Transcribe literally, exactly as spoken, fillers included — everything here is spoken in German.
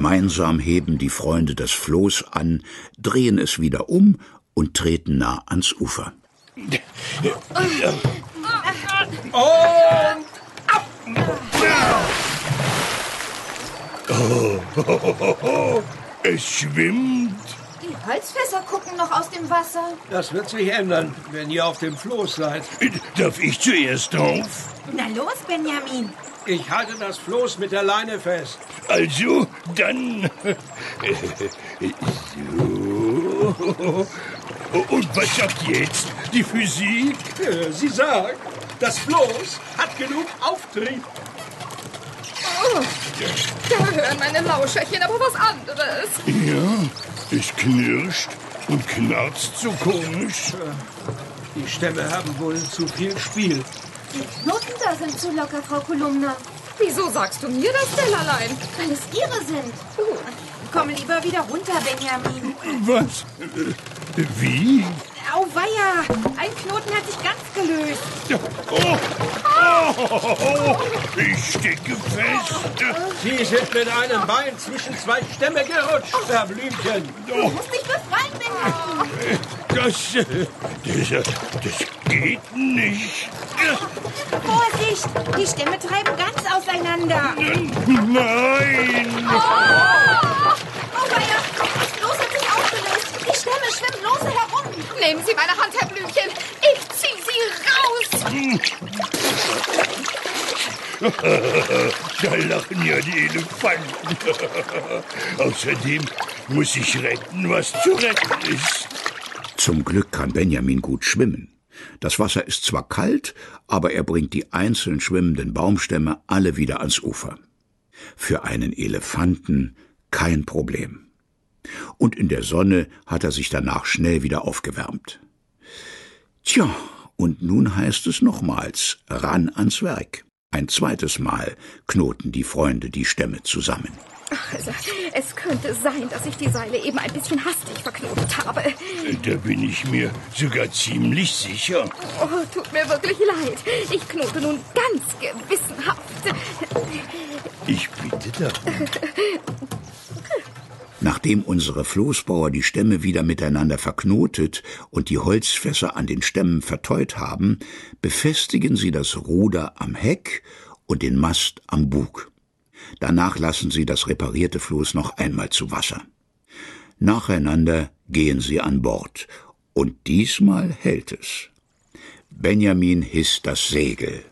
Gemeinsam heben die Freunde das Floß an, drehen es wieder um und treten nah ans Ufer. Und ab! Oh, es schwimmt. Die Holzfässer gucken noch aus dem Wasser. Das wird sich ändern, wenn ihr auf dem Floß seid. Darf ich zuerst auf? Na los, Benjamin. Ich halte das Floß mit der Leine fest. Also, dann... So... Und was sagt jetzt die Physik? Sie sagt, das Floß hat genug Auftrieb. Oh, da hören meine Lauscherchen aber was anderes. Ja, es knirscht und knarzt so komisch. Die Stämme haben wohl zu viel Spiel. Die Knoten da sind zu locker, Frau Kolumna. Wieso sagst du mir das, Stellerlein? Weil es ihre sind. Uh, komm lieber wieder runter, Benjamin. Was? Wie? Auweia, ein Knoten hat sich ganz gelöst. Oh, oh, oh, ich stecke fest. Sie sind mit einem Bein zwischen zwei Stämme gerutscht, Herr Blümchen. Du musst dich befreien, Benjamin. Das, das, das geht nicht. Vorsicht, die Stämme treiben ganz auseinander. Nein! Oh, Auweia, das Floß hat sich aufgelöst. Die Stämme schwimmen lose herum. Nehmen Sie meine Hand, Herr Blümchen. Ich zieh Sie raus. Da lachen ja die Elefanten. Außerdem muss ich retten, was zu retten ist. Zum Glück kann Benjamin gut schwimmen. Das Wasser ist zwar kalt, aber er bringt die einzeln schwimmenden Baumstämme alle wieder ans Ufer. Für einen Elefanten kein Problem. Und in der Sonne hat er sich danach schnell wieder aufgewärmt. Tja, und nun heißt es nochmals, ran ans Werk. Ein zweites Mal knoten die Freunde die Stämme zusammen. Also, es könnte sein, dass ich die Seile eben ein bisschen hastig verknotet habe. Da bin ich mir sogar ziemlich sicher. Oh, tut mir wirklich leid. Ich knote nun ganz gewissenhaft. Ich bitte darum. Nachdem unsere Floßbauer die Stämme wieder miteinander verknotet und die Holzfässer an den Stämmen verteut haben, befestigen sie das Ruder am Heck und den Mast am Bug. Danach lassen sie das reparierte Floß noch einmal zu Wasser. Nacheinander gehen sie an Bord, und diesmal hält es. Benjamin hisst das Segel.